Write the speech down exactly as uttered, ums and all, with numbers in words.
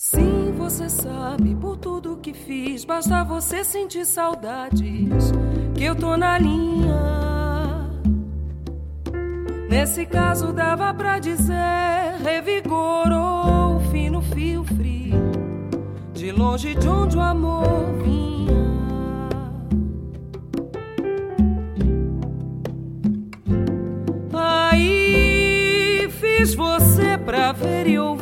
Sim, você sabe, por tudo que fiz, basta você sentir saudades, que eu tô na linha. Nesse caso dava pra dizer, revigorou o fino fio frio, de longe de onde o amor vinha. Aí fiz você pra ver e ouvir